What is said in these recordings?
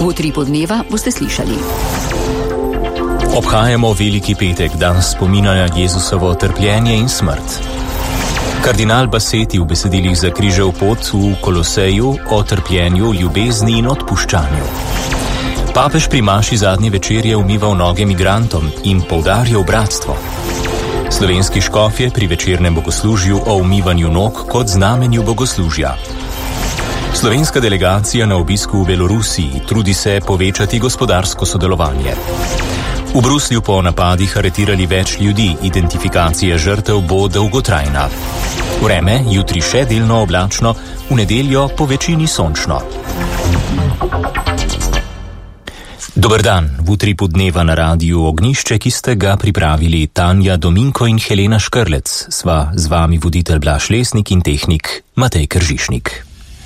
V utripu dneva boste slišali. Obhajamo Veliki petek, dan spomina na Jezusovo trpljenje in smrt. Kardinal Bassetti v besedilih za križev pot v Koloseju o trpljenju, ljubezni in odpuščanju. Papež pri maši zadnje večerje umival noge migrantom in poudarjal bratstvo. Slovenski škofje pri večernem bogoslužju o umivanju nog kot znamenju bogoslužja. Slovenska delegacija na obisku v Belorusiji trudi se povečati gospodarsko sodelovanje. V Bruslju po napadih aretirali več ljudi, identifikacija žrtev bo dolgotrajna. Vreme, jutri še delno oblačno, v nedeljo po večini sončno. Dober dan, v utripu dneva na Radiu Ognjišče, ki ste ga pripravili Tanja Dominko in Helena Škrlec. Sva z vami voditelj Blaž Lesnik in tehnik Matej Kržišnik.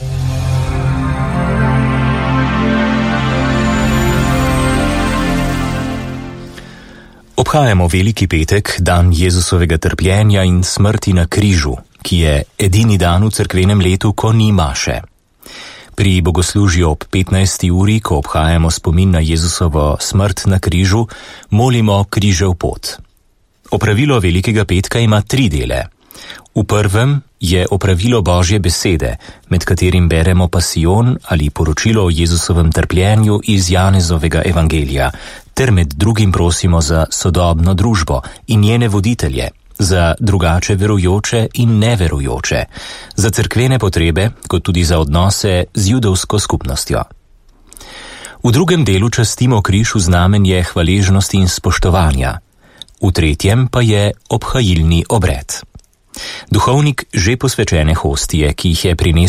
Obhajamo Veliki petek, dan Jezusovega trpljenja in smrti na križu, ki je edini dan v cerkvenem letu, ko ni maše. Pri bogoslužju ob 15. uri, ko obhajamo spomin na Jezusovo smrt na križu, molimo križev pot. Opravilo Velikega petka ima 3 dele. V prvem je opravilo Božje besede, med katerim beremo pasijon ali poročilo o Jezusovem trpljenju iz Janezovega evangelija, ter med drugim prosimo za sodobno družbo in njene voditelje, za drugače verujoče in neverujoče, za cerkvene potrebe, kot tudi za odnose z judovsko skupnostjo. V drugem delu častimo križ v znamenje hvaležnosti in spoštovanja, v tretjem pa je obhajilni obred. Duhovnik že posvečene hostije, ki jih je prinesel